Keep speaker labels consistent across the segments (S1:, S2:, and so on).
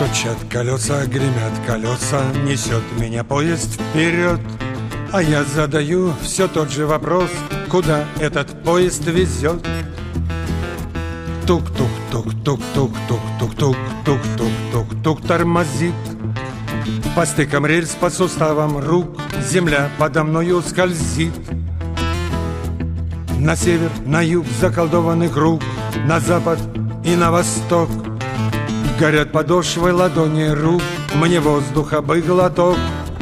S1: Стучат колеса, гремят колеса, несет меня поезд вперед. А я задаю все тот же вопрос: куда этот поезд везет? Тук-тук-тук-тук-тук-тук-тук-тук-тук-тук тормозит. По стыкам рельс, по суставам рук земля подо мною скользит. На север, на юг заколдованный круг, на запад и на восток. Горят подошвы ладони рук, мне воздуха бы глоток.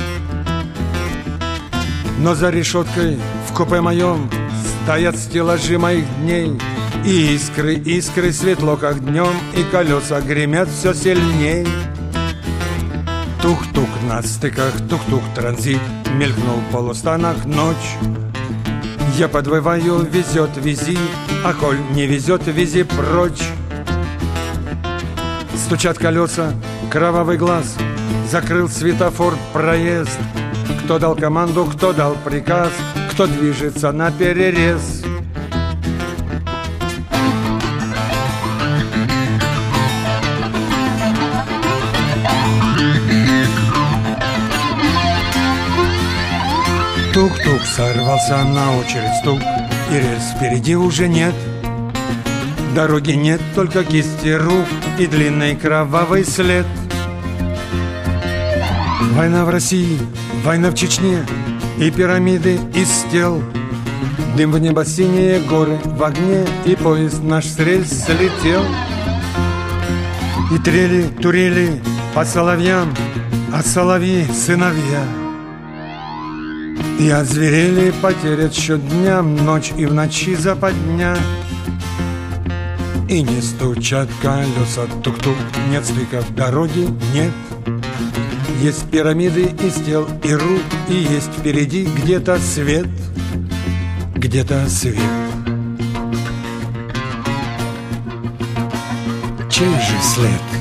S1: Но за решеткой в купе моем стоят стеллажи моих дней. И искры, искры светло, как днем, и колеса гремят все сильней. Тук-тук на стыках, тук-тук транзит, мелькнул в полустанах ночь. Я подвываю, везет, вези, а коль не везет, вези прочь. Стучат колеса, кровавый глаз закрыл светофор проезд. Кто дал команду, кто дал приказ, кто движется на перерез? Тук-тук сорвался на очередь стук, и рельс впереди уже нет. Дороги нет, только кисти рук и длинный кровавый след. Война в России, война в Чечне, и пирамиды из тел. Дым в небо, синие горы в огне, и поезд наш с рельс слетел. И трели, турели по соловьям, а соловьи сыновья. И озверели, потерят счет дням, ночь и в ночи западня. И не стучат колеса, тук-тук, нет стыков, дороги нет. Есть пирамиды из тел и рук, и есть впереди где-то свет, где-то свет. Чей же след?